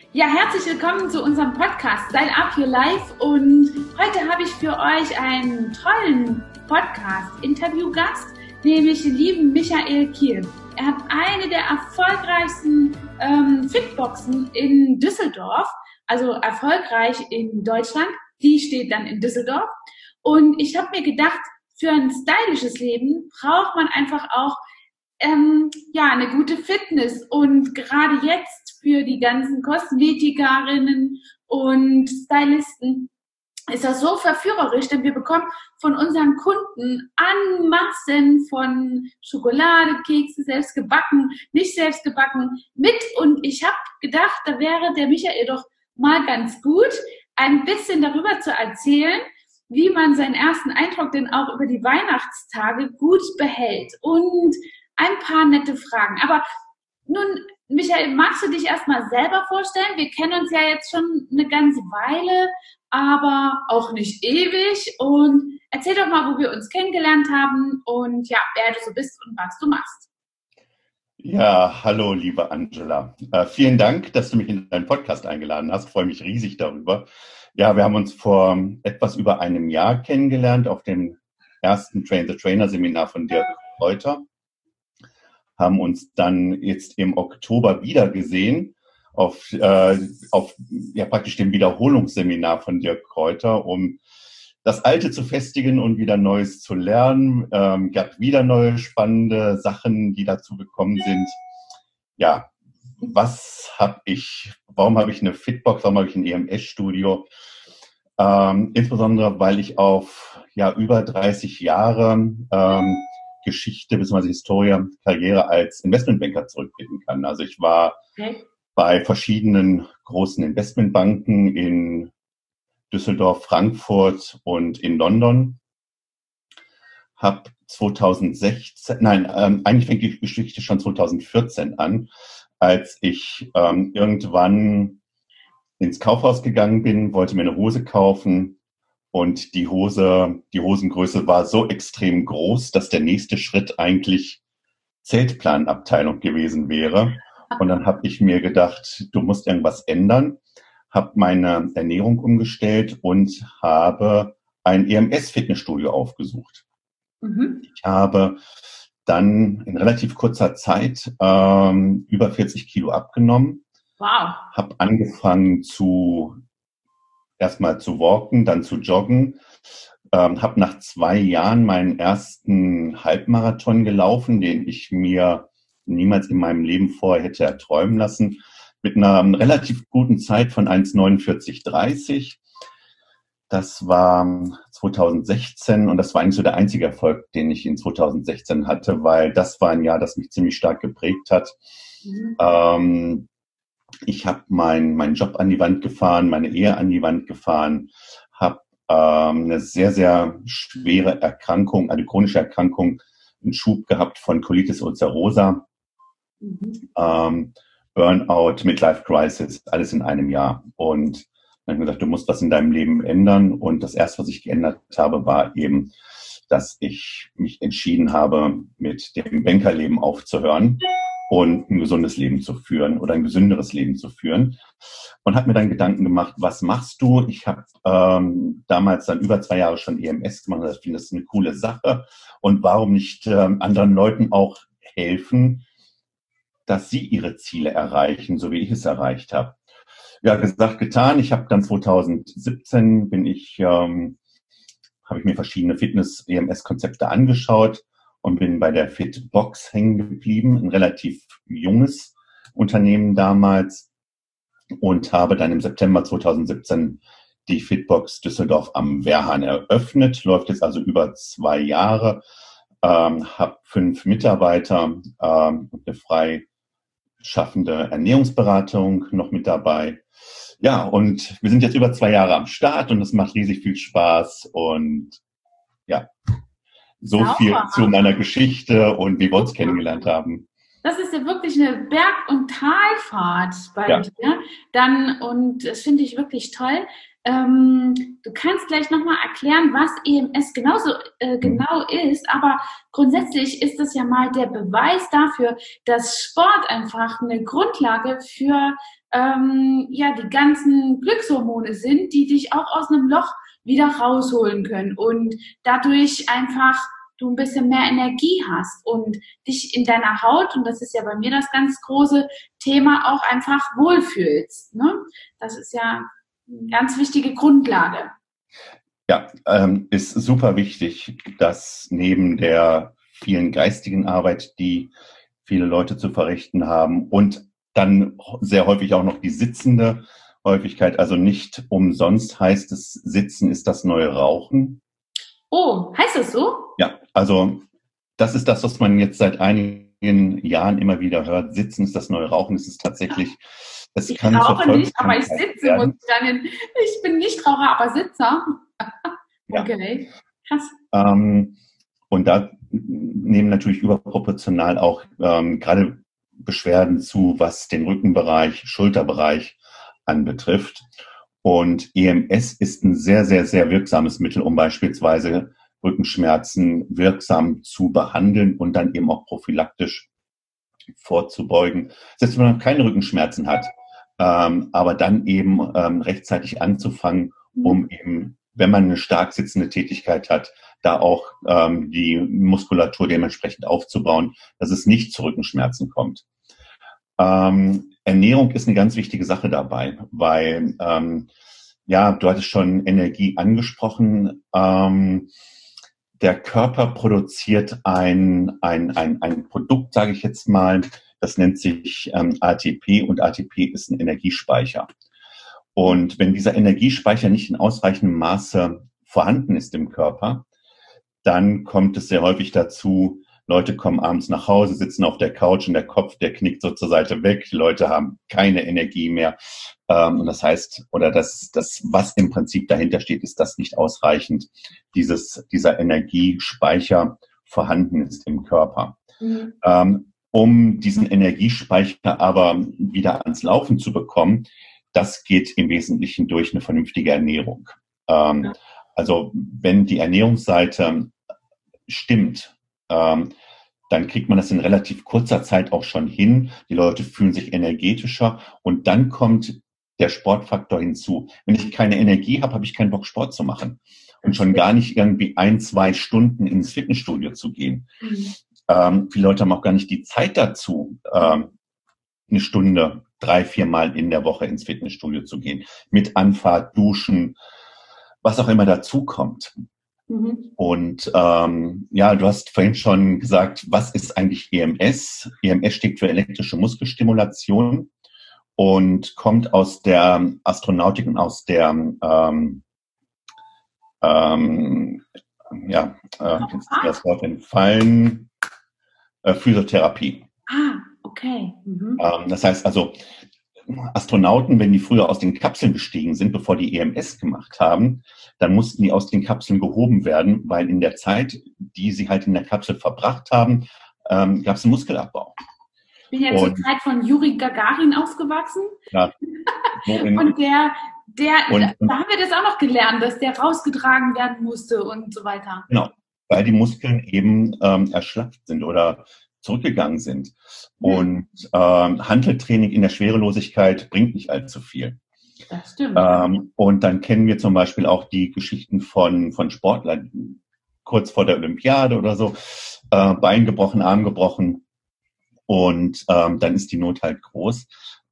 Ja, herzlich willkommen zu unserem Podcast Style Up Your Life und heute habe ich für euch einen tollen Podcast-Interview-Gast, nämlich den lieben Michael Kiel. Er hat eine der erfolgreichsten Fitboxen in Düsseldorf, also erfolgreich in Deutschland, die steht dann in Düsseldorf und ich habe mir gedacht, für ein stylisches Leben braucht man einfach auch eine gute Fitness und gerade jetzt für die ganzen Kosmetikerinnen und Stylisten ist das so verführerisch, denn wir bekommen von unseren Kunden en Massen von Schokolade, Kekse, selbst gebacken, nicht selbst gebacken mit und ich habe gedacht, da wäre der Michael doch mal ganz gut, ein bisschen darüber zu erzählen, wie man seinen ersten Eindruck denn auch über die Weihnachtstage gut behält und ein paar nette Fragen. Aber nun, Michael, magst du dich erstmal selber vorstellen? Wir kennen uns ja jetzt schon eine ganze Weile, aber auch nicht ewig. Und erzähl doch mal, wo wir uns kennengelernt haben und ja, wer du so bist und was du machst. Ja, hallo, liebe Angela. Vielen Dank, dass du mich in deinen Podcast eingeladen hast. Ich freue mich riesig darüber. Ja, wir haben uns vor etwas über einem Jahr kennengelernt auf dem ersten Train-the-Trainer-Seminar von Dirk Kräuter. Haben uns dann jetzt im Oktober wieder gesehen auf praktisch dem Wiederholungsseminar von Dirk Kräuter, um das Alte zu festigen und wieder Neues zu lernen. Gab wieder neue spannende Sachen, die dazu gekommen sind. Ja, warum habe ich eine Fitbox, warum habe ich ein EMS-Studio? Insbesondere, weil ich auf über 30 Jahre Geschichte bzw. Historie, Karriere als Investmentbanker zurückblicken kann. Also ich war bei verschiedenen großen Investmentbanken in Düsseldorf, Frankfurt und in London. Eigentlich fängt die Geschichte schon 2014 an, als ich irgendwann ins Kaufhaus gegangen bin, wollte mir eine Hose kaufen. Und die Hosengröße war so extrem groß, dass der nächste Schritt eigentlich Zeltplanabteilung gewesen wäre. Und dann habe ich mir gedacht, du musst irgendwas ändern, habe meine Ernährung umgestellt und habe ein EMS-Fitnessstudio aufgesucht. Ich habe dann in relativ kurzer Zeit über 40 Kilo abgenommen. Wow. Habe angefangen erstmal zu walken, dann zu joggen. Habe nach 2 Jahren meinen ersten Halbmarathon gelaufen, den ich mir niemals in meinem Leben vorher hätte erträumen lassen, mit einer relativ guten Zeit von 1,49,30. Das war 2016 und das war eigentlich so der einzige Erfolg, den ich in 2016 hatte, weil das war ein Jahr, das mich ziemlich stark geprägt hat. Ich habe meinen Job an die Wand gefahren, meine Ehe an die Wand gefahren, habe eine sehr, sehr schwere Erkrankung, eine chronische Erkrankung, einen Schub gehabt von Colitis ulcerosa, Burnout, Midlife Crisis, alles in einem Jahr. Und dann habe ich gesagt, du musst was in deinem Leben ändern. Und das Erste, was ich geändert habe, war eben, dass ich mich entschieden habe, mit dem Bankerleben aufzuhören und ein gesundes Leben zu führen oder ein gesünderes Leben zu führen. Und habe mir dann Gedanken gemacht, was machst du? Ich habe damals dann über 2 Jahre schon EMS gemacht. Ich finde, das ist eine coole Sache. Und warum nicht anderen Leuten auch helfen, dass sie ihre Ziele erreichen, so wie ich es erreicht habe? Ja, gesagt, getan. Ich habe dann 2017 habe ich mir verschiedene Fitness-EMS-Konzepte angeschaut und bin bei der Fitbox hängen geblieben, ein relativ junges Unternehmen damals, und habe dann im September 2017 die Fitbox Düsseldorf am Wehrhahn eröffnet. Läuft jetzt also über 2 Jahre, habe 5 Mitarbeiter und eine frei schaffende Ernährungsberatung noch mit dabei. Ja, und wir sind jetzt über 2 Jahre am Start und es macht riesig viel Spaß und ja, so viel zu meiner Geschichte und wie wir uns kennengelernt haben. Das ist ja wirklich eine Berg- und Talfahrt bei dir. Und das finde ich wirklich toll. Du kannst gleich nochmal erklären, was EMS genau ist, aber grundsätzlich ist das ja mal der Beweis dafür, dass Sport einfach eine Grundlage für die ganzen Glückshormone sind, die dich auch aus einem Loch wieder rausholen können und dadurch einfach du ein bisschen mehr Energie hast und dich in deiner Haut, und das ist ja bei mir das ganz große Thema, auch einfach wohlfühlst. Ne? Das ist ja eine ganz wichtige Grundlage. Ja, ist super wichtig, dass neben der vielen geistigen Arbeit, die viele Leute zu verrichten haben und dann sehr häufig auch noch die sitzende Häufigkeit, also nicht umsonst heißt es, Sitzen ist das neue Rauchen. Oh, heißt das so? Ja, also das ist das, was man jetzt seit einigen Jahren immer wieder hört. Sitzen ist das neue Rauchen. Es ist tatsächlich, ich rauche nicht, aber ich sitze. Ich bin Nichtraucher, aber Sitzer. Okay, krass. Und da nehmen natürlich überproportional auch gerade Beschwerden zu, was den Rückenbereich, Schulterbereich anbetrifft. Und EMS ist ein sehr, sehr, sehr wirksames Mittel, um beispielsweise Rückenschmerzen wirksam zu behandeln und dann eben auch prophylaktisch vorzubeugen. Selbst wenn man keine Rückenschmerzen hat, aber dann eben rechtzeitig anzufangen, um eben, wenn man eine stark sitzende Tätigkeit hat, da auch die Muskulatur dementsprechend aufzubauen, dass es nicht zu Rückenschmerzen kommt. Ernährung ist eine ganz wichtige Sache dabei, weil du hattest schon Energie angesprochen. Der Körper produziert ein Produkt, sage ich jetzt mal, das nennt sich ATP und ATP ist ein Energiespeicher. Und wenn dieser Energiespeicher nicht in ausreichendem Maße vorhanden ist im Körper, dann kommt es sehr häufig dazu, Leute kommen abends nach Hause, sitzen auf der Couch und der Kopf, der knickt so zur Seite weg. Die Leute haben keine Energie mehr. Und das heißt, oder das, was im Prinzip dahinter steht, ist, dass nicht ausreichend dieser Energiespeicher vorhanden ist im Körper. Um diesen Energiespeicher aber wieder ans Laufen zu bekommen, das geht im Wesentlichen durch eine vernünftige Ernährung. Also wenn die Ernährungsseite stimmt, dann kriegt man das in relativ kurzer Zeit auch schon hin. Die Leute fühlen sich energetischer und dann kommt der Sportfaktor hinzu. Wenn ich keine Energie habe, habe ich keinen Bock, Sport zu machen und schon gar nicht irgendwie 1-2 Stunden ins Fitnessstudio zu gehen. Viele Leute haben auch gar nicht die Zeit dazu, eine Stunde 3-4 Mal in der Woche ins Fitnessstudio zu gehen. Mit Anfahrt, Duschen, was auch immer dazu kommt. Und du hast vorhin schon gesagt, was ist eigentlich EMS? EMS steht für elektrische Muskelstimulation und kommt aus der Astronautik und aus der jetzt ist mir das Wort entfallen, Physiotherapie. Okay. Das heißt also, Astronauten, wenn die früher aus den Kapseln gestiegen sind, bevor die EMS gemacht haben, dann mussten die aus den Kapseln gehoben werden, weil in der Zeit, die sie halt in der Kapsel verbracht haben, gab es einen Muskelabbau. Ich bin ja zur Zeit von Juri Gagarin aufgewachsen. Ja. Und da haben wir das auch noch gelernt, dass der rausgetragen werden musste und so weiter. Genau, weil die Muskeln eben erschlafft sind oder zurückgegangen sind. Und Hanteltraining in der Schwerelosigkeit bringt nicht allzu viel. Das stimmt. Und dann kennen wir zum Beispiel auch die Geschichten von Sportlern kurz vor der Olympiade oder so, Bein gebrochen, Arm gebrochen und dann ist die Not halt groß.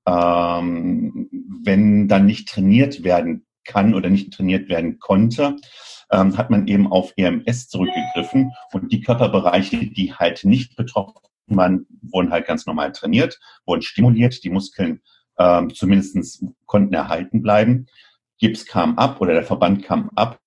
Wenn dann nicht trainiert werden kann oder nicht trainiert werden konnte, hat man eben auf EMS zurückgegriffen und die Körperbereiche, die halt nicht betroffen waren, wurden halt ganz normal trainiert, wurden stimuliert, die Muskeln zumindest konnten erhalten bleiben. Gips kam ab oder der Verband kam ab.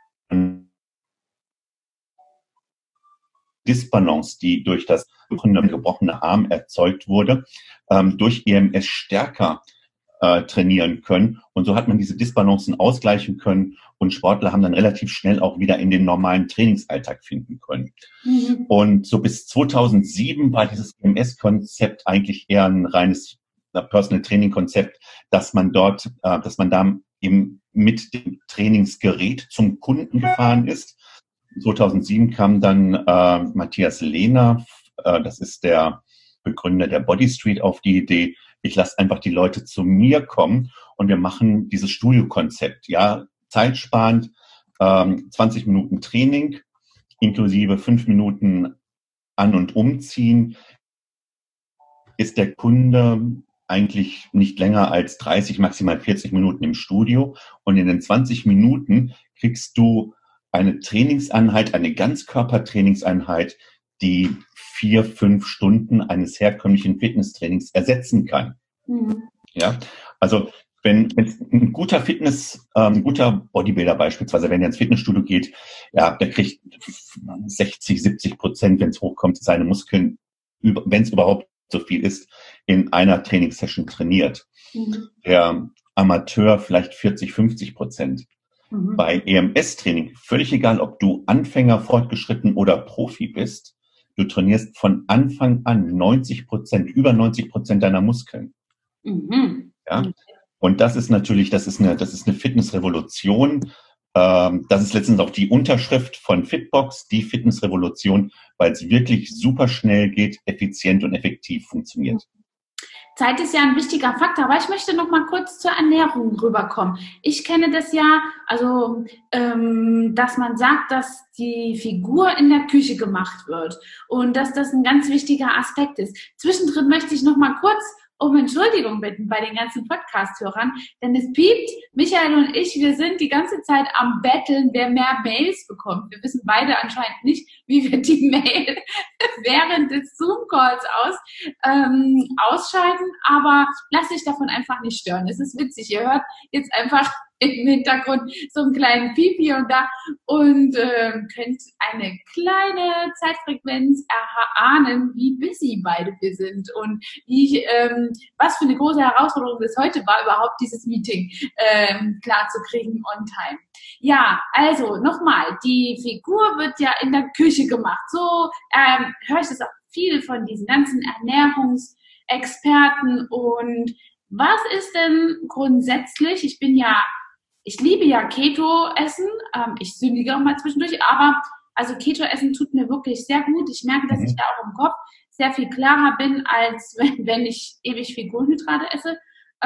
Disbalance, die durch das gebrochene Arm erzeugt wurde, durch EMS stärker trainieren können. Und so hat man diese Disbalancen ausgleichen können und Sportler haben dann relativ schnell auch wieder in den normalen Trainingsalltag finden können. Und so bis 2007 war dieses EMS-Konzept eigentlich eher ein reines Personal Training Konzept, dass man da eben mit dem Trainingsgerät zum Kunden gefahren ist. 2007 kam dann Matthias Lehner, das ist der Begründer der Body Street, auf die Idee, ich lasse einfach die Leute zu mir kommen und wir machen dieses Studiokonzept, ja, zeitsparend, 20 Minuten Training, inklusive 5 Minuten An- und Umziehen, ist der Kunde eigentlich nicht länger als 30, maximal 40 Minuten im Studio. Und in den 20 Minuten kriegst du eine Trainingseinheit, eine Ganzkörpertrainingseinheit, die 4, 5 Stunden eines herkömmlichen Fitnesstrainings ersetzen kann. Mhm. Ja, also wenn ein guter ein guter Bodybuilder beispielsweise, wenn er ins Fitnessstudio geht, ja, der kriegt 60, 70%, wenn es hochkommt, seine Muskeln, wenn es überhaupt so viel ist, in einer Trainingssession trainiert. Mhm. Der Amateur vielleicht 40, 50%. Mhm. Bei EMS-Training, völlig egal, ob du Anfänger, Fortgeschritten oder Profi bist, du trainierst von Anfang an 90%, über 90% deiner Muskeln. Mhm. Ja? Und das ist natürlich, das ist eine Fitnessrevolution. Das ist letztens auch die Unterschrift von Fitbox, die Fitnessrevolution, weil es wirklich super schnell geht, effizient und effektiv funktioniert. Zeit ist ja ein wichtiger Faktor, aber ich möchte noch mal kurz zur Ernährung rüberkommen. Ich kenne das ja, also dass man sagt, dass die Figur in der Küche gemacht wird und dass das ein ganz wichtiger Aspekt ist. Zwischendrin möchte ich noch mal kurz um Entschuldigung bitten bei den ganzen Podcast-Hörern, denn es piept. Michael und ich, wir sind die ganze Zeit am Betteln, wer mehr Mails bekommt. Wir wissen beide anscheinend nicht, wie wir die Mail während des Zoom-Calls ausschalten, aber lasst euch davon einfach nicht stören. Es ist witzig, ihr hört jetzt einfach im Hintergrund so einen kleinen Piep hier und da und könnt eine kleine Zeitfrequenz erahnen, wie busy beide wir sind und was für eine große Herausforderung es heute war, überhaupt dieses Meeting klar zu kriegen on time. Ja, also nochmal, die Figur wird ja in der Küche gemacht. So höre ich das auch viel von diesen ganzen Ernährungsexperten. Und was ist denn grundsätzlich, ich liebe ja Keto-Essen, ich sündige auch mal zwischendurch, aber also Keto-Essen tut mir wirklich sehr gut. Ich merke, dass ich da auch im Kopf sehr viel klarer bin, als wenn ich ewig viel Kohlenhydrate esse.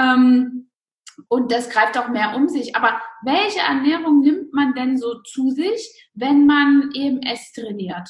Und das greift auch mehr um sich. Aber welche Ernährung nimmt man denn so zu sich, wenn man EMS trainiert?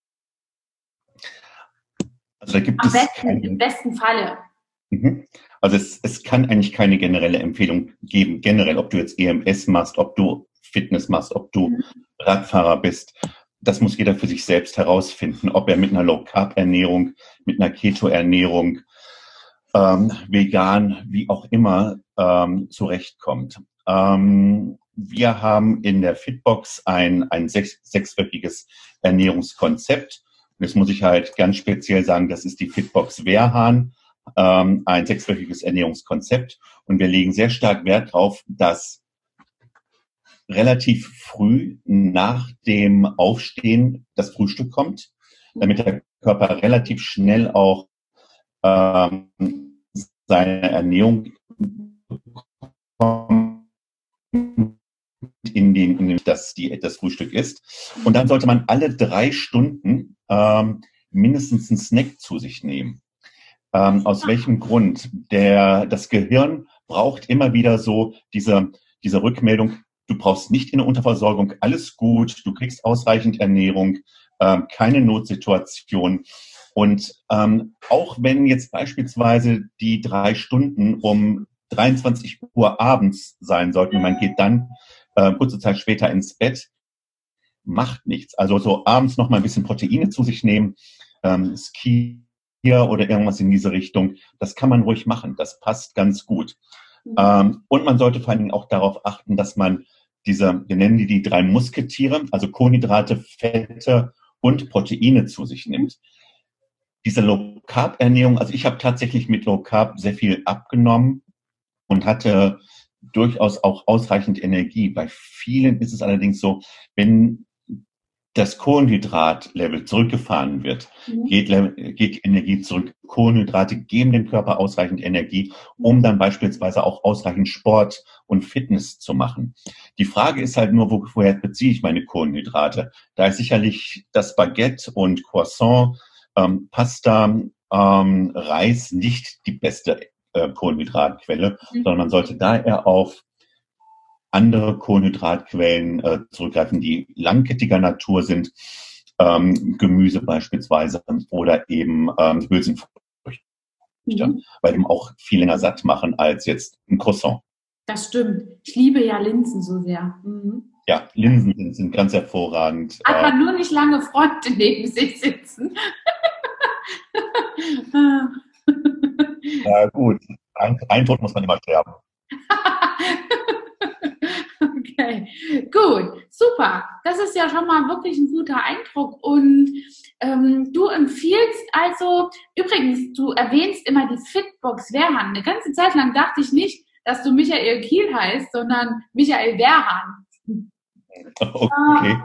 Also da gibt im besten Falle. Also es kann eigentlich keine generelle Empfehlung geben, generell, ob du jetzt EMS machst, ob du Fitness machst, ob du Radfahrer bist. Das muss jeder für sich selbst herausfinden, ob er mit einer Low-Carb-Ernährung, mit einer Keto-Ernährung, vegan, wie auch immer, zurechtkommt. Wir haben in der Fitbox ein 6-wöchiges Ernährungskonzept. Und jetzt muss ich halt ganz speziell sagen, das ist die Fitbox Wehrhahn, ein 6-wöchiges Ernährungskonzept. Und wir legen sehr stark Wert darauf, dass relativ früh nach dem Aufstehen das Frühstück kommt, damit der Körper relativ schnell auch seine Ernährung in das Frühstück ist. Und dann sollte man alle 3 Stunden mindestens einen Snack zu sich nehmen. Aus welchem Grund? Das Gehirn braucht immer wieder so diese Rückmeldung, du brauchst nicht in der Unterversorgung, alles gut, du kriegst ausreichend Ernährung, keine Notsituation. Und auch wenn jetzt beispielsweise die 3 Stunden um 23 Uhr abends sein sollten und man geht dann kurze Zeit später ins Bett, macht nichts. Also so abends noch mal ein bisschen Proteine zu sich nehmen, Skier oder irgendwas in diese Richtung, das kann man ruhig machen. Das passt ganz gut. Und man sollte vor allen Dingen auch darauf achten, dass man wir nennen die 3 Musketiere, also Kohlenhydrate, Fette und Proteine zu sich nimmt. Diese Low-Carb-Ernährung, also ich habe tatsächlich mit Low-Carb sehr viel abgenommen und hatte durchaus auch ausreichend Energie. Bei vielen ist es allerdings so, wenn das Kohlenhydratlevel zurückgefahren wird, geht die Energie zurück. Kohlenhydrate geben dem Körper ausreichend Energie, um dann beispielsweise auch ausreichend Sport und Fitness zu machen. Die Frage ist halt nur, woher beziehe ich meine Kohlenhydrate? Da ist sicherlich das Baguette und Croissant, Pasta, Reis nicht die beste Kohlenhydratquelle, sondern man sollte da eher auf andere Kohlenhydratquellen zurückgreifen, die langkettiger Natur sind, Gemüse beispielsweise oder eben Hülsenfrüchte, weil die auch viel länger satt machen als jetzt ein Croissant. Das stimmt. Ich liebe ja Linsen so sehr. Ja, Linsen sind ganz hervorragend. Hat man nur nicht lange Freunde neben sich sitzen. Ja gut, ein Tod muss man immer sterben. Okay, gut, super. Das ist ja schon mal wirklich ein guter Eindruck. Und du empfiehlst also, übrigens, du erwähnst immer die Fitbox Wehrhahn. Eine ganze Zeit lang dachte ich nicht, dass du Michael Kiel heißt, sondern Michael Wehrhahn. Okay.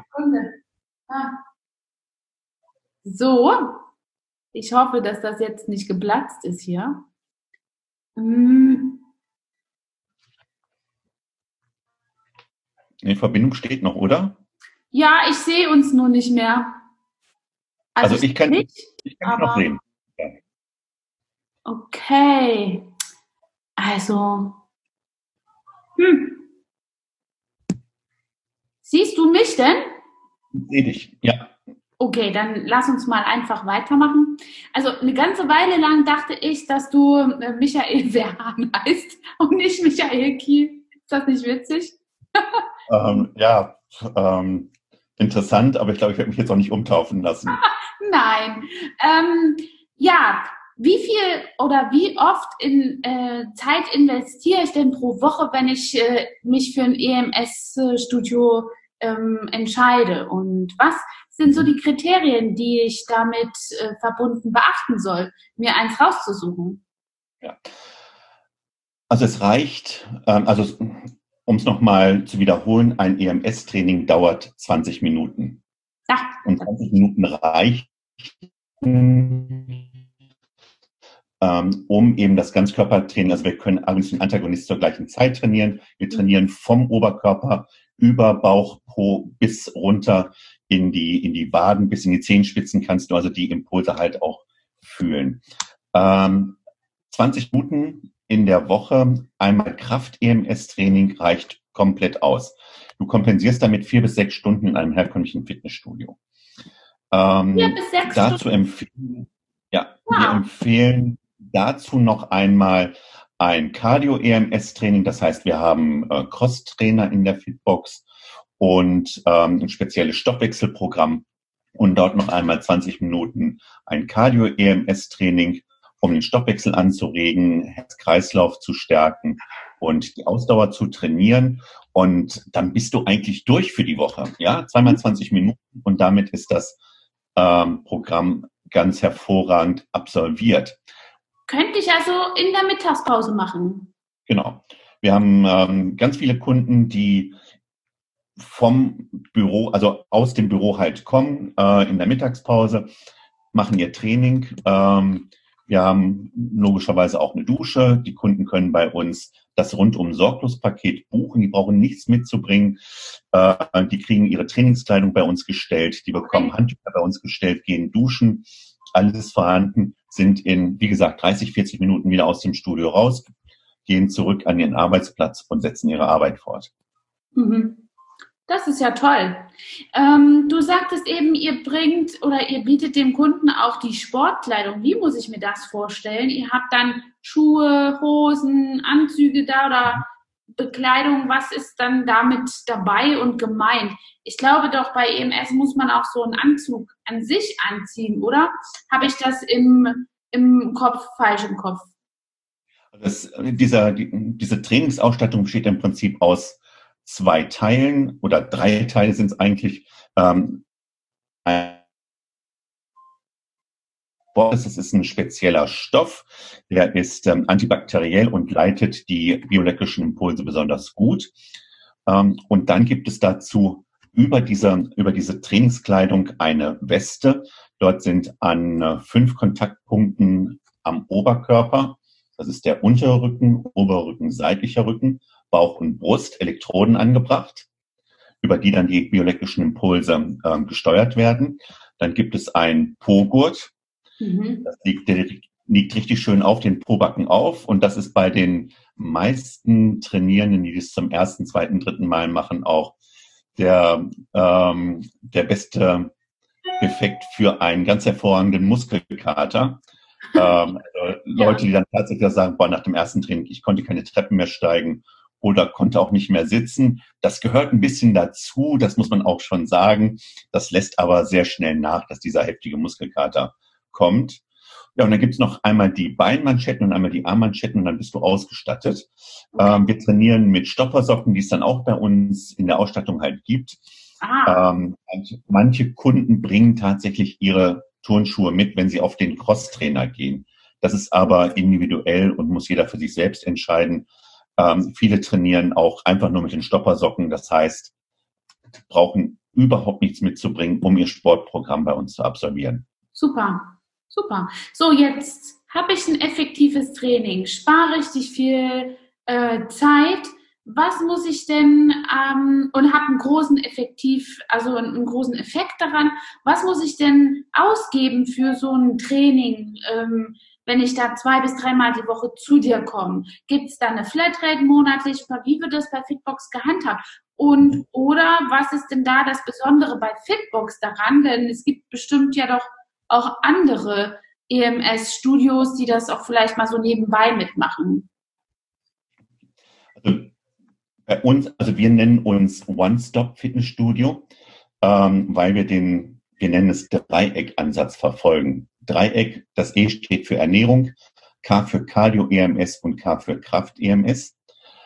So, ich hoffe, dass das jetzt nicht geplatzt ist hier. Die Verbindung steht noch, oder? Ja, ich sehe uns nur nicht mehr. Also ich kann dich noch sehen. Ja. Okay. Also. Siehst du mich denn? Ich sehe dich, ja. Okay, dann lass uns mal einfach weitermachen. Also eine ganze Weile lang dachte ich, dass du Michael Wehrhahn heißt und nicht Michael Kiel. Ist das nicht witzig? Interessant, aber ich glaube, ich werde mich jetzt auch nicht umtaufen lassen. Nein. Ja, wie viel oder wie oft in Zeit investiere ich denn pro Woche, wenn ich mich für ein EMS-Studio entscheide? Und was sind so die Kriterien, die ich damit verbunden beachten soll, mir eins rauszusuchen? Ja. Also es reicht, um es nochmal zu wiederholen, ein EMS-Training dauert 20 Minuten. Ja. Und 20 Minuten reicht, um eben das Ganzkörpertraining, also wir können Agonist und Antagonist zur gleichen Zeit trainieren. Wir trainieren vom Oberkörper über Bauch, Po bis runter in die Waden, bis in die Zehenspitzen kannst du also die Impulse halt auch fühlen. 20 Minuten in der Woche, einmal Kraft-EMS-Training reicht komplett aus. Du kompensierst damit 4 bis 6 Stunden in einem herkömmlichen Fitnessstudio. 4 bis 6 dazu Stunden? Wir empfehlen dazu noch einmal ein Cardio-EMS-Training. Das heißt, wir haben Cross-Trainer in der Fitbox und ein spezielles Stoffwechselprogramm und dort noch einmal 20 Minuten ein Cardio-EMS-Training, um den Stoffwechsel anzuregen, Herz-Kreislauf zu stärken und die Ausdauer zu trainieren. Und dann bist du eigentlich durch für die Woche. Ja, 2x20 Minuten und damit ist das Programm ganz hervorragend absolviert. Könnte ich also in der Mittagspause machen? Genau. Wir haben ganz viele Kunden, die vom Büro, also aus dem Büro halt kommen, in der Mittagspause, machen ihr Training. Wir haben logischerweise auch eine Dusche. Die Kunden können bei uns das Rundum-Sorglos-Paket buchen. Die brauchen nichts mitzubringen. Die kriegen ihre Trainingskleidung bei uns gestellt. Die bekommen Handtücher bei uns gestellt, gehen duschen. Alles vorhanden, sind in, wie gesagt, 30, 40 Minuten wieder aus dem Studio raus, gehen zurück an ihren Arbeitsplatz und setzen ihre Arbeit fort. Das ist ja toll. Du sagtest eben, ihr bietet dem Kunden auch die Sportkleidung. Wie muss ich mir das vorstellen? Ihr habt dann Schuhe, Hosen, Anzüge da oder Bekleidung. Was ist dann damit dabei und gemeint? Ich glaube doch, bei EMS muss man auch so einen Anzug an sich anziehen, oder? Habe ich das im Kopf, falsch im Kopf? Diese Trainingsausstattung besteht im Prinzip aus 2 Teilen oder 3 Teile sind es eigentlich. Das ist ein spezieller Stoff, der ist antibakteriell und leitet die bioelektrischen Impulse besonders gut. Und dann gibt es dazu über diese Trainingskleidung eine Weste. Dort sind an 5 Kontaktpunkten am Oberkörper, das ist der untere Rücken, Oberrücken, seitlicher Rücken, Bauch und Brust, Elektroden angebracht, über die dann die bioelektrischen Impulse gesteuert werden. Dann gibt es einen Po-Gurt. Das liegt richtig schön auf den Pobacken auf. Und das ist bei den meisten Trainierenden, die das zum ersten, zweiten, dritten Mal machen, auch der beste Effekt für einen ganz hervorragenden Muskelkater. Leute, die dann tatsächlich sagen, boah, nach dem ersten Training, ich konnte keine Treppen mehr steigen oder konnte auch nicht mehr sitzen. Das gehört ein bisschen dazu, das muss man auch schon sagen. Das lässt aber sehr schnell nach, dass dieser heftige Muskelkater kommt. Ja, und dann gibt's noch einmal die Beinmanschetten und einmal die Armmanschetten und dann bist du ausgestattet. Wir trainieren mit Stoppersocken, die es dann auch bei uns in der Ausstattung halt gibt. Manche Kunden bringen tatsächlich ihre Turnschuhe mit, wenn sie auf den Crosstrainer gehen. Das ist aber individuell und muss jeder für sich selbst entscheiden. Viele trainieren auch einfach nur mit den Stoppersocken. Das heißt, brauchen überhaupt nichts mitzubringen, um ihr Sportprogramm bei uns zu absolvieren. Super, super. So, jetzt habe ich ein effektives Training, spare richtig viel Zeit. Was muss ich denn und habe einen großen einen großen Effekt daran. Was muss ich denn ausgeben für so ein Training, wenn ich da 2 bis 3 Mal die Woche zu dir komme? Gibt es da eine Flatrate monatlich? Wie wird das bei Fitbox gehandhabt? Und oder was ist denn da das Besondere bei Fitbox daran? Denn es gibt bestimmt ja doch auch andere EMS-Studios, die das auch vielleicht mal so nebenbei mitmachen. Also bei uns, also wir nennen uns One-Stop-Fitnessstudio, weil wir nennen es Dreieck-Ansatz verfolgen. Dreieck, das E steht für Ernährung, K für Cardio-EMS und K für Kraft-EMS.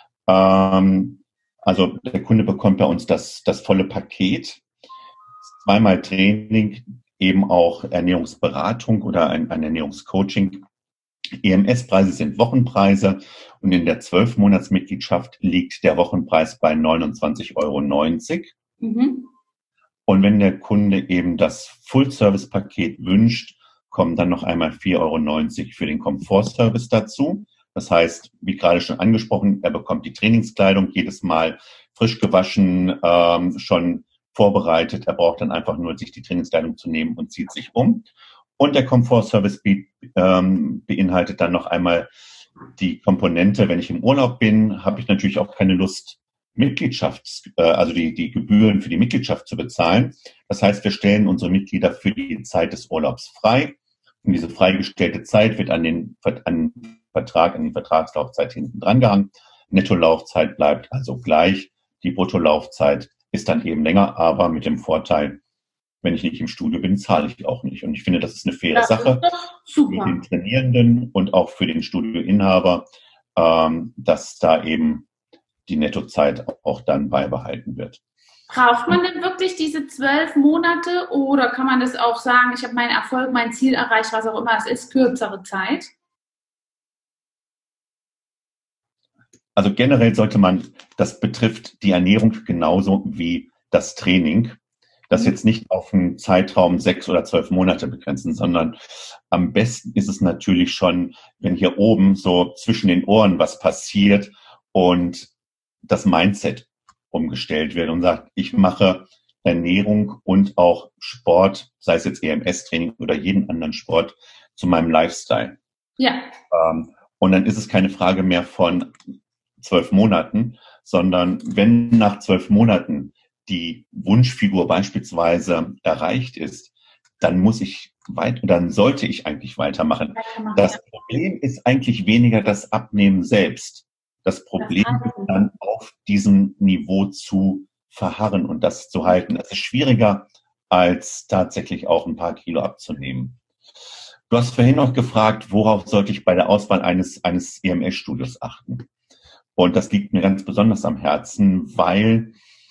Also der Kunde bekommt bei uns das volle Paket, 2-mal Training, eben auch Ernährungsberatung oder ein Ernährungscoaching. EMS-Preise sind Wochenpreise und in der 12-Monats-Mitgliedschaft liegt der Wochenpreis bei 29,90 €. Und wenn der Kunde eben das Full-Service-Paket wünscht, kommen dann noch einmal 4,90 € für den Komfort-Service dazu. Das heißt, wie gerade schon angesprochen, er bekommt die Trainingskleidung jedes Mal frisch gewaschen, schon vorbereitet. Er braucht dann einfach nur, sich die Trainingskleidung zu nehmen und zieht sich um. Und der Komfort-Service beinhaltet dann noch einmal die Komponente, wenn ich im Urlaub bin, habe ich natürlich auch keine Lust, also die Gebühren für die Mitgliedschaft zu bezahlen. Das heißt, wir stellen unsere Mitglieder für die Zeit des Urlaubs frei. Und diese freigestellte Zeit wird an die Vertragslaufzeit hinten dran gehangen. Nettolaufzeit bleibt also gleich. Die Bruttolaufzeit ist dann eben länger, aber mit dem Vorteil, wenn ich nicht im Studio bin, zahle ich auch nicht. Und ich finde, das ist eine faire Sache für den Trainierenden und auch für den Studioinhaber, dass da eben die Nettozeit auch dann beibehalten wird. Braucht man denn wirklich diese 12 Monate oder kann man das auch sagen, ich habe meinen Erfolg, mein Ziel erreicht, was auch immer es ist, kürzere Zeit? Also generell das betrifft die Ernährung genauso wie das Training, das jetzt nicht auf einen Zeitraum 6 oder 12 Monate begrenzen, sondern am besten ist es natürlich schon, wenn hier oben so zwischen den Ohren was passiert und das Mindset umgestellt wird und sagt, ich mache Ernährung und auch Sport, sei es jetzt EMS-Training oder jeden anderen Sport, zu meinem Lifestyle. Ja. Und dann ist es keine Frage mehr von 12 Monaten, sondern wenn nach 12 Monaten die Wunschfigur beispielsweise erreicht ist, dann sollte ich eigentlich weitermachen. Das Problem ist eigentlich weniger das Abnehmen selbst. Das Problem ist dann, auf diesem Niveau zu verharren und das zu halten. Das ist schwieriger, als tatsächlich auch ein paar Kilo abzunehmen. Du hast vorhin noch gefragt, worauf sollte ich bei der Auswahl eines EMS-Studios achten? Und das liegt mir ganz besonders am Herzen, weil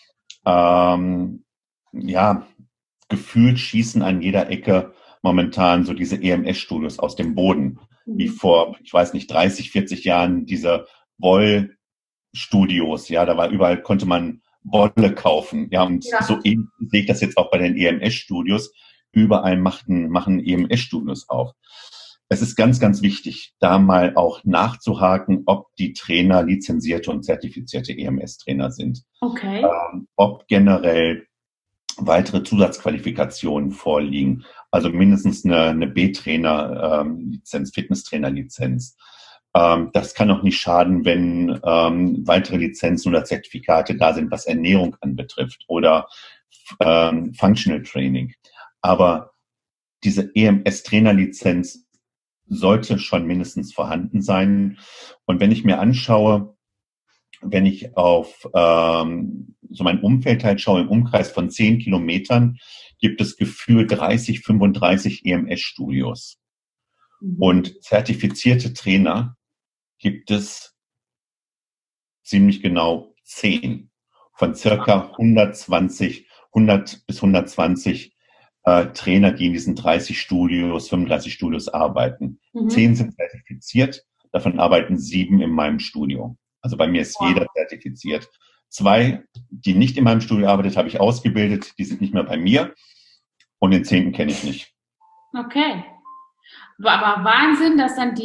gefühlt schießen an jeder Ecke momentan so diese EMS-Studios aus dem Boden. Wie vor, 30, 40 Jahren diese Woll-Studios. Ja, da war überall, konnte man Wolle kaufen. Ja, und Ja. so ähnlich sehe ich das jetzt auch bei den EMS-Studios. Überall machen EMS-Studios auf. Es ist ganz, ganz wichtig, da mal auch nachzuhaken, ob die Trainer lizenzierte und zertifizierte EMS-Trainer sind. Okay. Ob generell weitere Zusatzqualifikationen vorliegen. Also mindestens eine B-Trainer-Lizenz, Fitnesstrainer-Lizenz. Das kann auch nicht schaden, wenn weitere Lizenzen oder Zertifikate da sind, was Ernährung anbetrifft oder Functional Training. Aber diese EMS-Trainer-Lizenz sollte schon mindestens vorhanden sein. Und wenn ich mir anschaue, wenn ich auf so mein Umfeld halt schaue, im Umkreis von 10 Kilometern gibt es gefühlt 30, 35 EMS-Studios. Und zertifizierte Trainer gibt es ziemlich genau 10 von circa 100 bis 120 Trainer, die in diesen 30 Studios, 35 Studios arbeiten. 10 sind zertifiziert, davon arbeiten 7 in meinem Studio. Also bei mir ist jeder zertifiziert. 2, die nicht in meinem Studio arbeitet, habe ich ausgebildet, die sind nicht mehr bei mir. Und den 10. kenne ich nicht. Okay. Aber Wahnsinn, dass dann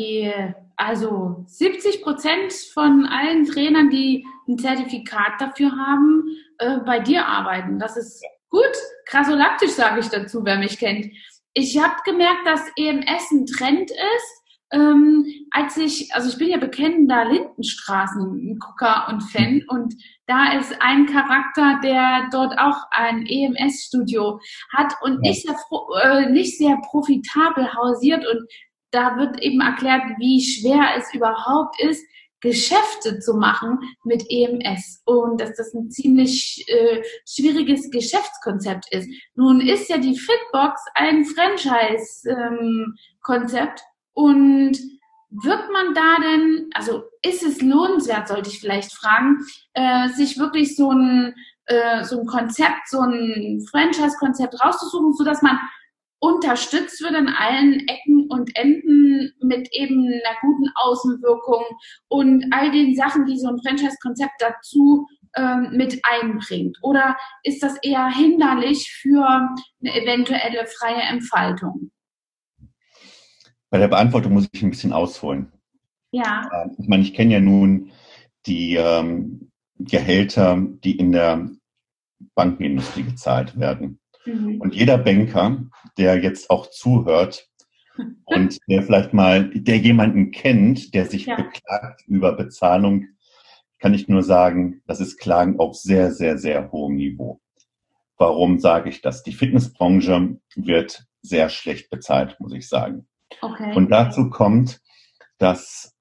70% von allen Trainern, die ein Zertifikat dafür haben, bei dir arbeiten. Das ist gut. Krasolaktisch sage ich dazu, wer mich kennt. Ich habe gemerkt, dass EMS ein Trend ist. Ich bin ja bekennender Lindenstraßen-Gucker und Fan, und da ist ein Charakter, der dort auch ein EMS-Studio hat und nicht sehr profitabel hausiert, und da wird eben erklärt, wie schwer es überhaupt ist, Geschäfte zu machen mit EMS, und dass das ein ziemlich schwieriges Geschäftskonzept ist. Nun ist ja die Fitbox ein Franchise-Konzept. Und wird man da denn, also ist es lohnenswert, sollte ich vielleicht fragen, sich wirklich so ein Konzept, so ein Franchise-Konzept rauszusuchen, sodass man unterstützt wird an allen Ecken und Enden mit eben einer guten Außenwirkung und all den Sachen, die so ein Franchise-Konzept dazu mit einbringt? Oder ist das eher hinderlich für eine eventuelle freie Entfaltung? Bei der Beantwortung muss ich ein bisschen ausholen. Ja. Ich meine, ich kenne ja nun die Gehälter, die in der Bankenindustrie gezahlt werden. Und jeder Banker, der jetzt auch zuhört und der jemanden kennt, der sich beklagt über Bezahlung, kann ich nur sagen, das ist Klagen auf sehr, sehr, sehr hohem Niveau. Warum sage ich das? Die Fitnessbranche wird sehr schlecht bezahlt, muss ich sagen. Okay. Und dazu kommt, dass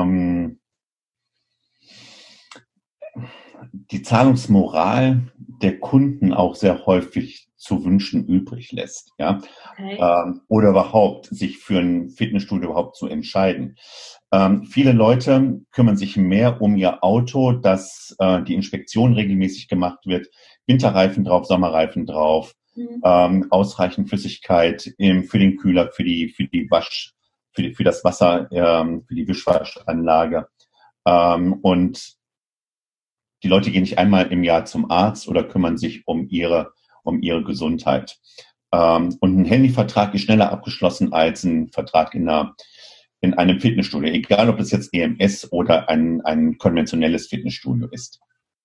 die Zahlungsmoral der Kunden auch sehr häufig zu wünschen übrig lässt, ja, oder überhaupt sich für ein Fitnessstudio überhaupt zu entscheiden. Viele Leute kümmern sich mehr um ihr Auto, dass die Inspektion regelmäßig gemacht wird, Winterreifen drauf, Sommerreifen drauf, ausreichend Flüssigkeit für den Kühler, für das Wasser, für die Wischwaschanlage. Und die Leute gehen nicht einmal im Jahr zum Arzt oder kümmern sich um ihre Gesundheit. Und ein Handyvertrag ist schneller abgeschlossen als ein Vertrag in einem Fitnessstudio, egal ob es jetzt EMS oder ein konventionelles Fitnessstudio ist.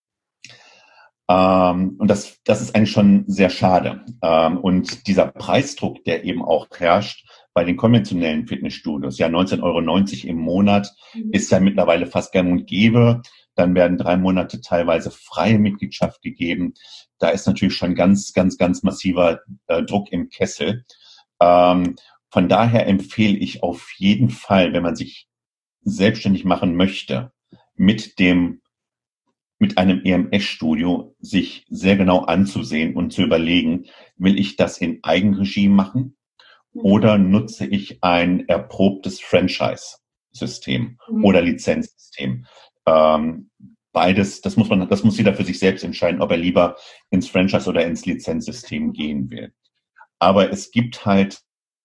Und das ist eigentlich schon sehr schade. Und dieser Preisdruck, der eben auch herrscht bei den konventionellen Fitnessstudios, ja 19,90 € im Monat, ist ja mittlerweile fast gang und gäbe. Dann werden 3 Monate teilweise freie Mitgliedschaft gegeben. Da ist natürlich schon ganz, ganz, ganz massiver Druck im Kessel. Von daher empfehle ich auf jeden Fall, wenn man sich selbstständig machen möchte, mit einem EMS-Studio sich sehr genau anzusehen und zu überlegen, will ich das in Eigenregie machen oder nutze ich ein erprobtes Franchise-System oder Lizenzsystem? Beides, das muss jeder für sich selbst entscheiden, ob er lieber ins Franchise oder ins Lizenzsystem gehen will. Aber es gibt halt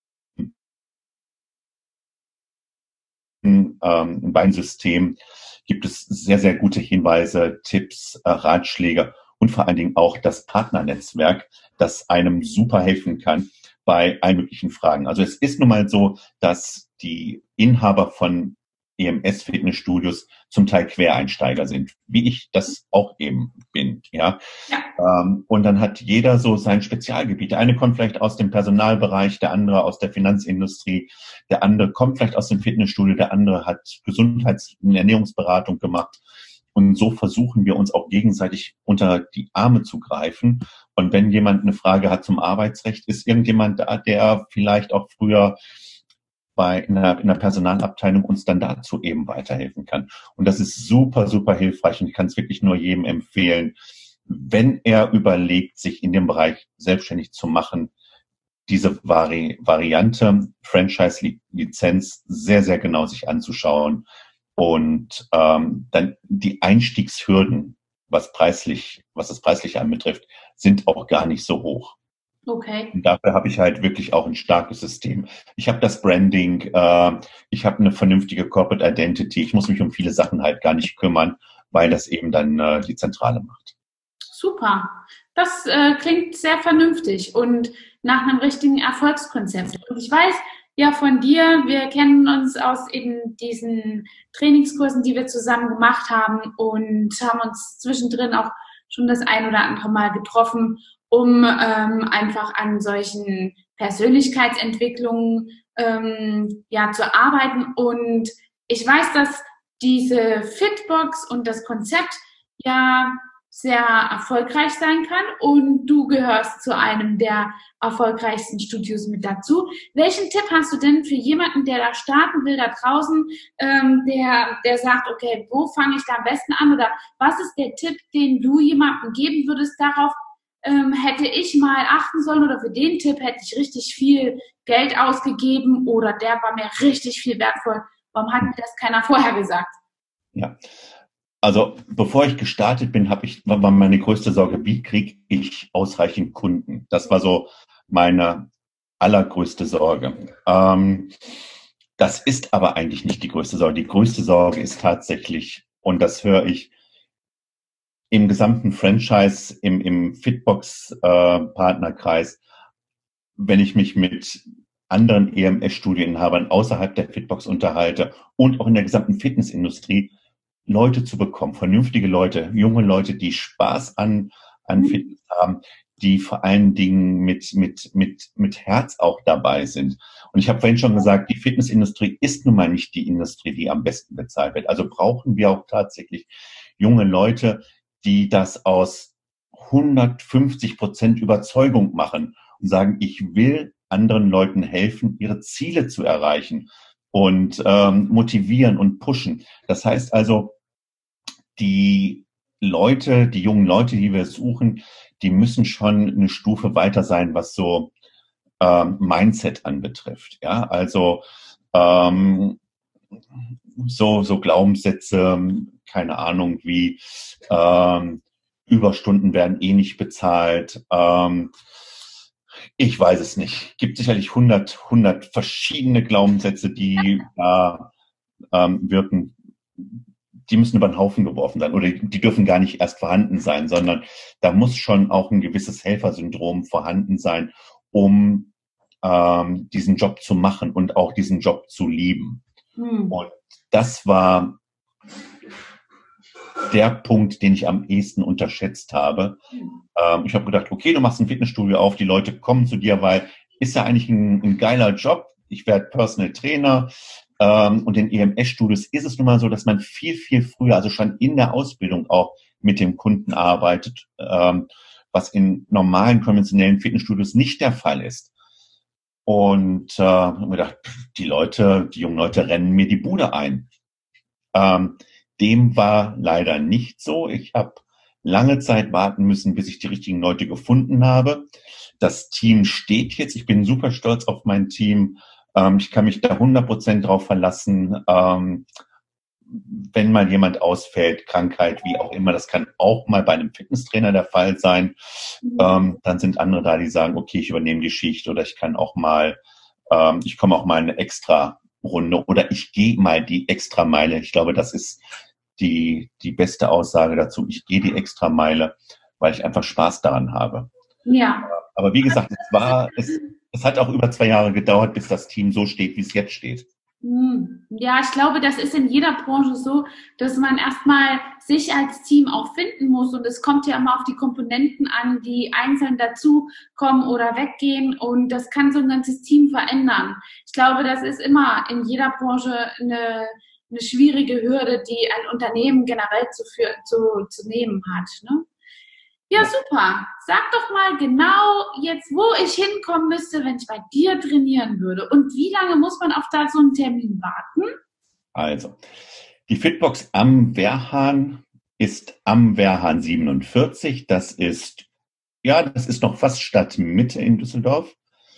in beiden Systemen gibt es sehr, sehr gute Hinweise, Tipps, Ratschläge, und vor allen Dingen auch das Partnernetzwerk, das einem super helfen kann bei allen möglichen Fragen. Also es ist nun mal so, dass die Inhaber von EMS-Fitnessstudios zum Teil Quereinsteiger sind, wie ich das auch eben bin, ja. Ja. Und dann hat jeder so sein Spezialgebiet. Der eine kommt vielleicht aus dem Personalbereich, der andere aus der Finanzindustrie, der andere kommt vielleicht aus dem Fitnessstudio, der andere hat Gesundheits- und Ernährungsberatung gemacht. Und so versuchen wir uns auch gegenseitig unter die Arme zu greifen. Und wenn jemand eine Frage hat zum Arbeitsrecht, ist irgendjemand da, der vielleicht auch früher in einer Personalabteilung uns dann dazu eben weiterhelfen kann. Und das ist super, super hilfreich und ich kann es wirklich nur jedem empfehlen, wenn er überlegt, sich in dem Bereich selbstständig zu machen, diese Variante Franchise-Lizenz sehr, sehr genau sich anzuschauen und dann die Einstiegshürden, was das Preisliche anbetrifft, sind auch gar nicht so hoch. Okay. Und dafür habe ich halt wirklich auch ein starkes System. Ich habe das Branding, ich habe eine vernünftige Corporate Identity. Ich muss mich um viele Sachen halt gar nicht kümmern, weil das eben dann die Zentrale macht. Super. Das klingt sehr vernünftig und nach einem richtigen Erfolgskonzept. Und ich weiß ja von dir, wir kennen uns aus eben diesen Trainingskursen, die wir zusammen gemacht haben und haben uns zwischendrin auch schon das ein oder andere Mal getroffen, um einfach an solchen Persönlichkeitsentwicklungen zu arbeiten. Und ich weiß, dass diese Fitbox und das Konzept ja sehr erfolgreich sein kann und du gehörst zu einem der erfolgreichsten Studios mit dazu. Welchen Tipp hast du denn für jemanden, der da starten will, da draußen, der sagt, okay, wo fange ich da am besten an? Oder was ist der Tipp, den du jemandem geben würdest darauf, hätte ich mal achten sollen oder für den Tipp hätte ich richtig viel Geld ausgegeben oder der war mir richtig viel wertvoll. Warum hat mir das keiner vorher gesagt? Ja, also bevor ich gestartet bin, war meine größte Sorge, wie kriege ich ausreichend Kunden? Das war so meine allergrößte Sorge. Das ist aber eigentlich nicht die größte Sorge. Die größte Sorge ist tatsächlich, und das höre ich im gesamten Franchise, im Fitbox-Partnerkreis, wenn ich mich mit anderen EMS-Studieninhabern außerhalb der Fitbox unterhalte und auch in der gesamten Fitnessindustrie, Leute zu bekommen, vernünftige Leute, junge Leute, die Spaß an Fitness haben, die vor allen Dingen mit Herz auch dabei sind. Und ich habe vorhin schon gesagt, die Fitnessindustrie ist nun mal nicht die Industrie, die am besten bezahlt wird. Also brauchen wir auch tatsächlich junge Leute, die das aus 150% Überzeugung machen und sagen, ich will anderen Leuten helfen, ihre Ziele zu erreichen und motivieren und pushen. Das heißt also, die jungen Leute, die wir suchen, die müssen schon eine Stufe weiter sein, was so Mindset anbetrifft. Ja, also so Glaubenssätze, keine Ahnung, wie Überstunden werden eh nicht bezahlt. Ich weiß es nicht. Gibt sicherlich 100 verschiedene Glaubenssätze, die wirken. Die müssen über den Haufen geworfen sein oder die dürfen gar nicht erst vorhanden sein, sondern da muss schon auch ein gewisses Helfersyndrom vorhanden sein, um diesen Job zu machen und auch diesen Job zu lieben. Und das war der Punkt, den ich am ehesten unterschätzt habe. Ich habe gedacht, okay, du machst ein Fitnessstudio auf, die Leute kommen zu dir, weil ist ja eigentlich ein geiler Job. Ich werde Personal Trainer. Und in EMS-Studios ist es nun mal so, dass man viel, viel früher, also schon in der Ausbildung auch mit dem Kunden arbeitet, was in normalen, konventionellen Fitnessstudios nicht der Fall ist. Und habe mir gedacht, die jungen Leute rennen mir die Bude ein. Dem war leider nicht so. Ich habe lange Zeit warten müssen, bis ich die richtigen Leute gefunden habe. Das Team steht jetzt. Ich bin super stolz auf mein Team. Ich kann mich da 100% drauf verlassen. Wenn mal jemand ausfällt, Krankheit, wie auch immer, das kann auch mal bei einem Fitnesstrainer der Fall sein. Dann sind andere da, die sagen, okay, ich übernehme die Schicht oder ich komme auch mal eine extra Runde oder ich gehe mal die extra Meile. Ich glaube, das ist die beste Aussage dazu. Ich gehe die extra Meile, weil ich einfach Spaß daran habe. Ja. Aber wie gesagt, es hat auch über 2 Jahre gedauert, bis das Team so steht, wie es jetzt steht. Ja, ich glaube, das ist in jeder Branche so, dass man erstmal sich als Team auch finden muss. Und es kommt ja immer auf die Komponenten an, die einzeln dazukommen oder weggehen. Und das kann so ein ganzes Team verändern. Ich glaube, das ist immer in jeder Branche eine schwierige Hürde, die ein Unternehmen generell zu nehmen hat. Ne? Ja, super. Sag doch mal genau jetzt, wo ich hinkommen müsste, wenn ich bei dir trainieren würde. Und wie lange muss man auf da so einen Termin warten? Also, die Fitbox am Wehrhahn ist am Wehrhahn 47. Das ist noch fast Stadtmitte in Düsseldorf.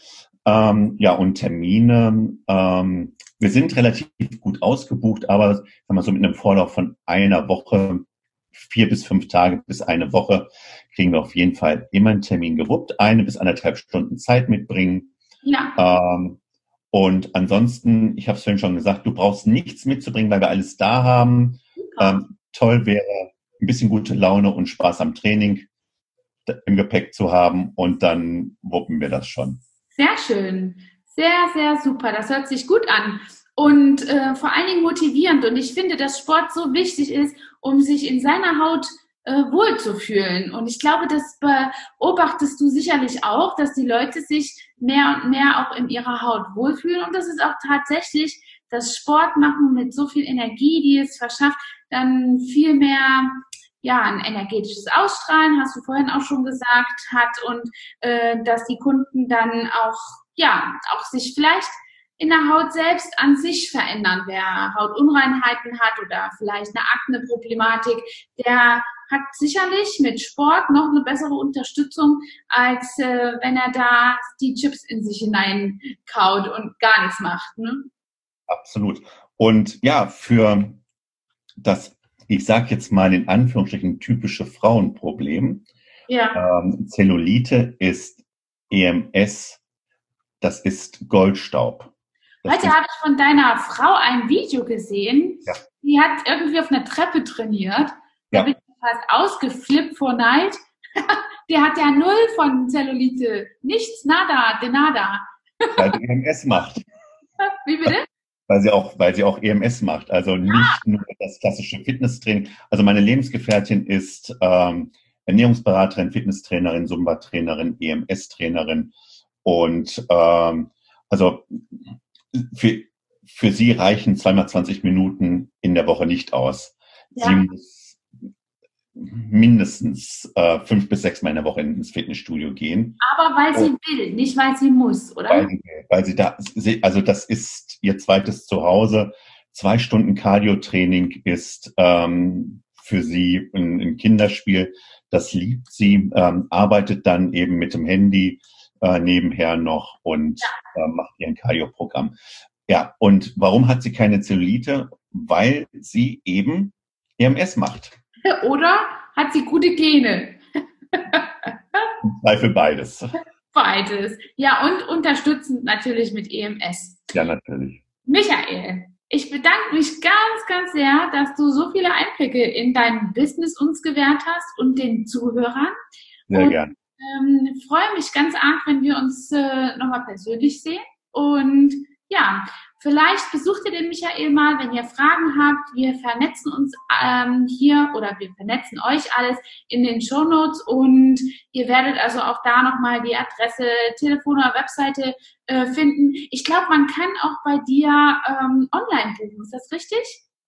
Und Termine, wir sind relativ gut ausgebucht, aber sagen wir so mit einem Vorlauf von einer Woche, 4 bis 5 Tage bis eine Woche, kriegen wir auf jeden Fall immer einen Termin gewuppt, 1 bis 1,5 Stunden Zeit mitbringen. Ja. Und ansonsten, ich habe es vorhin schon gesagt, du brauchst nichts mitzubringen, weil wir alles da haben. Toll wäre, ein bisschen gute Laune und Spaß am Training im Gepäck zu haben und dann wuppen wir das schon. Sehr schön. Sehr, sehr super. Das hört sich gut an. Und vor allen Dingen motivierend. Und ich finde, dass Sport so wichtig ist, um sich in seiner Haut wohlzufühlen. Und ich glaube, das beobachtest du sicherlich auch, dass die Leute sich mehr und mehr auch in ihrer Haut wohlfühlen. Und das ist auch tatsächlich das Sport machen mit so viel Energie, die es verschafft, dann viel mehr ein energetisches Ausstrahlen, hast du vorhin auch schon gesagt, hat und dass die Kunden dann auch sich vielleicht in der Haut selbst an sich verändern. Wer Hautunreinheiten hat oder vielleicht eine Akne-Problematik, der hat sicherlich mit Sport noch eine bessere Unterstützung, als wenn er da die Chips in sich hineinkaut und gar nichts macht. Ne? Absolut. Und ja, für das, ich sage jetzt mal in Anführungsstrichen, typische Frauenproblem, Zellulite ist EMS, das ist Goldstaub. Heute habe ich von deiner Frau ein Video gesehen. Ja. Die hat irgendwie auf einer Treppe trainiert. Da bin ich fast ausgeflippt vor Neid. Die hat ja 0 von Zellulite. Nichts, nada, de nada. Weil sie EMS macht. Wie bitte? Weil sie auch EMS macht. Also nicht nur das klassische Fitnesstraining. Also meine Lebensgefährtin ist Ernährungsberaterin, Fitnesstrainerin, Zumba-Trainerin, EMS-Trainerin. Und also für sie reichen 2x20 Minuten in der Woche nicht aus. Ja. Sie muss mindestens 5 bis 6 Mal in der Woche ins Fitnessstudio gehen. Aber weil sie will, nicht weil sie muss, oder? Weil sie also das ist ihr zweites Zuhause. 2 Stunden Cardio-Training ist für sie ein Kinderspiel. Das liebt sie, arbeitet dann eben mit dem Handy nebenher noch und macht ihr Cardio-Programm. Ja, und warum hat sie keine Zellulite? Weil sie eben EMS macht. Oder hat sie gute Gene? Im Zweifel beides. Beides. Ja, und unterstützend natürlich mit EMS. Ja, natürlich. Michael, ich bedanke mich ganz, ganz sehr, dass du so viele Einblicke in dein Business uns gewährt hast und den Zuhörern. Sehr gern. Freue mich ganz arg, wenn wir uns nochmal persönlich sehen. Und ja, vielleicht besucht ihr den Michael mal, wenn ihr Fragen habt. Wir vernetzen uns hier oder wir vernetzen euch alles in den Shownotes und ihr werdet also auch da nochmal die Adresse, Telefon oder Webseite finden. Ich glaube, man kann auch bei dir online buchen. Ist das richtig?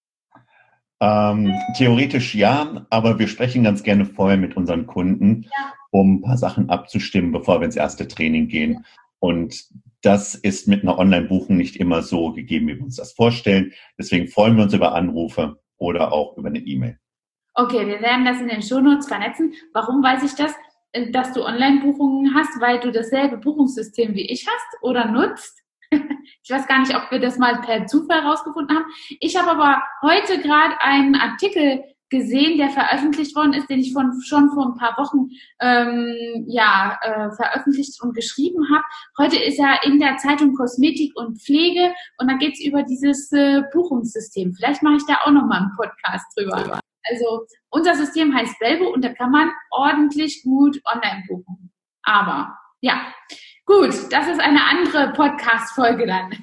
Theoretisch ja, aber wir sprechen ganz gerne vorher mit unseren Kunden, um ein paar Sachen abzustimmen, bevor wir ins erste Training gehen. Und das ist mit einer Online-Buchung nicht immer so gegeben, wie wir uns das vorstellen. Deswegen freuen wir uns über Anrufe oder auch über eine E-Mail. Okay, wir werden das in den Shownotes vernetzen. Warum weiß ich das? Dass du Online-Buchungen hast, weil du dasselbe Buchungssystem wie ich hast oder nutzt? Ich weiß gar nicht, ob wir das mal per Zufall rausgefunden haben. Ich habe aber heute gerade einen Artikel gesehen, der veröffentlicht worden ist, den ich schon vor ein paar Wochen veröffentlicht und geschrieben habe. Heute ist er in der Zeitung Kosmetik und Pflege und da geht es über dieses Buchungssystem. Vielleicht mache ich da auch nochmal einen Podcast drüber. Also unser System heißt Belbo und da kann man ordentlich gut online buchen. Aber ja, gut, das ist eine andere Podcast-Folge dann.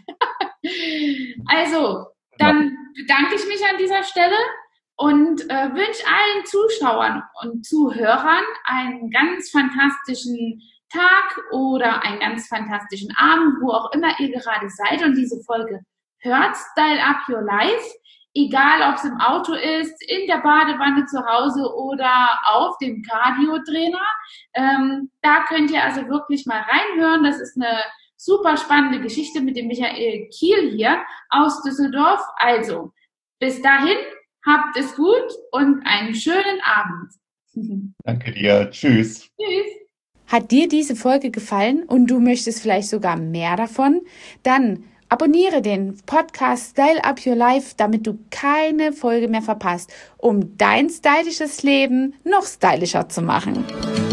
Also, dann bedanke ich mich an dieser Stelle und wünsche allen Zuschauern und Zuhörern einen ganz fantastischen Tag oder einen ganz fantastischen Abend, wo auch immer ihr gerade seid und diese Folge hört. Style Up Your Life, egal ob es im Auto ist, in der Badewanne zu Hause oder auf dem Cardio-Trainer. Da könnt ihr also wirklich mal reinhören. Das ist eine super spannende Geschichte mit dem Michael Kiel hier aus Düsseldorf. Also, bis dahin, habt es gut und einen schönen Abend. Danke dir. Tschüss. Tschüss. Hat dir diese Folge gefallen und du möchtest vielleicht sogar mehr davon? Dann abonniere den Podcast Style Up Your Life, damit du keine Folge mehr verpasst, um dein stylisches Leben noch stylischer zu machen.